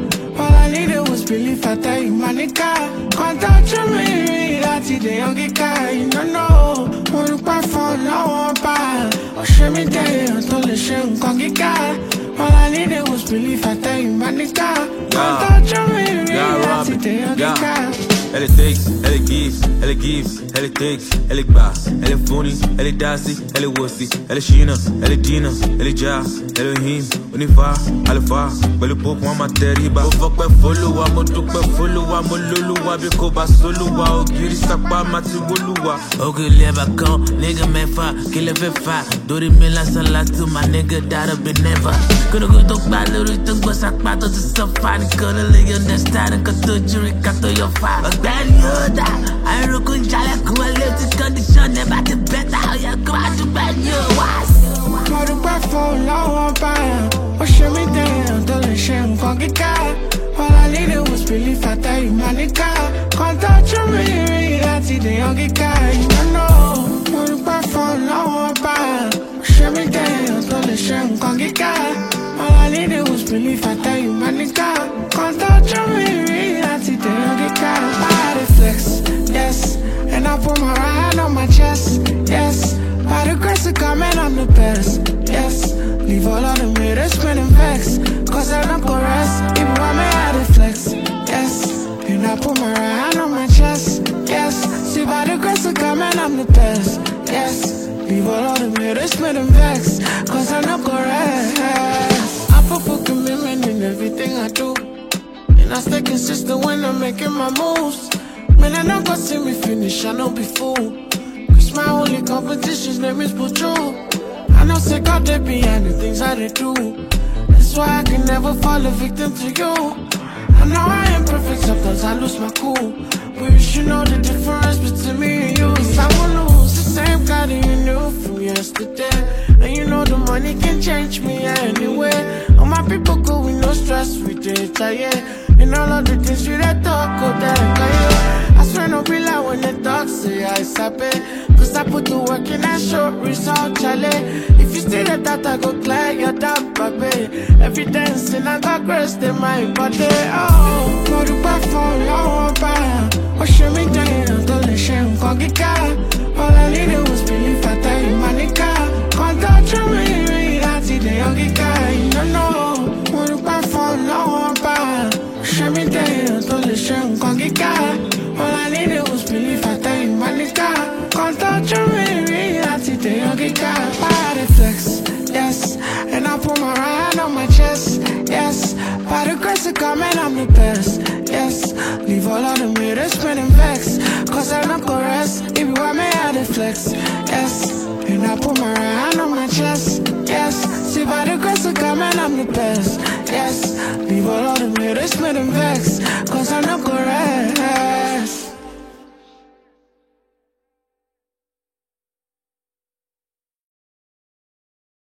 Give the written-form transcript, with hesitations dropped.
All I needed was belief, I tell you, my nigga. Can't touch me, that's the young guy. You don't know, wanna buy for no one buy. Or show me day, until the shame can't get guy. All I needed was belief, I tell you, my nigga. Can't touch me, that's the young guy. Elle takes, elle gives, elle takes, elle bass, elle funny, elle dassy, elle wussy, elle Sheena, elle Dina, elle Ja, elle him, unifa, alfa, pẹ̀lú pop wọn máa tẹríba. Mo fọpẹ́ f'Olúwa, mo dúpẹ́ f'Olúwa, mo lólúwa bí kò bá sólúwa, ògiri sápá máa ti wólúwa. Ògiri ẹ̀bà kan, nigga mẹ́fà, kí lè fẹ́ fà, dórí mi lásán látú, my nigga that'll be never. Kórógó tó gbà lórí tó gbọ́ sápá tó ti sọ́fà, nìkan ló lè understand, nǹkan tó jírí ká tó yọ fà. Ọ̀gbẹ́ni yóò dá, àìrókò ń jalè kún ẹ létí condition ẹ̀ bá ti bẹ́tà, ọ̀yà kó àdúgbẹ́ni yóò wá sí. Mo dúpẹ́ fún lọ́wọ́ báyà, ó ṣe mí dẹ̀yàn tó lè ṣe nǹkan kíkà. All I needed was belief, I tell you, my nigga. Can't touch me, láti dẹ̀yàn kíkà. You don't know, mo dúpẹ́ fún lọ́wọ́ báyà, ó ṣe mí dẹ̀yàn tó lè ṣe nǹkan kíkà. All I needed was belief, I tell you, my nigga. Can't touch me, láti dẹ̀yàn kíkà. I had a flex, yes, and I put my right hand on my chest, yes. By the grace of God, man, I'm the best, yes. Leave all of them haters spinning vex, cause I'm not gonna rest. Even when I had a flex, yes. And I put my right hand on my chest, yes. See, by the grace of God, man, I'm the best, yes. Leave all of them haters spinning vex, cause I'm not gonna rest. I put full commitment in everything I do, and I stay consistent when I'm making my moves. Man, I not gonna see me finish, I know be fool. My only competition's name is Pucho. I know say God they behind the things that they do. That's why I can never fall a victim to you. I know I am perfect, sometimes I lose my cool, but you should know the difference between me and you. Cause I won't lose the same guy that you knew from yesterday. And you know the money can change me anyway. All my people go with no stress, we did yeah. And all of the things we that talk, go down, yeah. I swear no be like when they talk, say I sabi. Cause I put the work in that short result, Charlie. If you stay that I go clear your damn baby. Every dancing I got grace, they my body. Oh, mo dúpẹ́ fún lọ́wọ́ báyà, ó ṣe mí dẹ̀yàn tó lè ṣe nǹkan kíkà. All I needed was belief, I tell you, my nigga. Can't touch me, láti dẹ̀yàn kíkà. You don't know, mo dúpẹ́ fún lọ́wọ́ báyà, ó ṣe mí dẹ̀yàn tó lè ṣe nǹkan kíkà. All I needed was belief, I tell you, my nigga. Can't touch me, láti dẹ̀yàn kíkà. I had a flex, yes, and I put my right hand on my chest, yes. By the grace of God, man, I'm the best, yes. Leave all of them haters spinning vex, cause I'm not gonna rest. Even when I had a flex, yes, and I put my right hand on my chest, yes. See, by the grace of God, man, I'm the best, yes. Leave all of them haters spinning vex, cause I'm not gonna rest.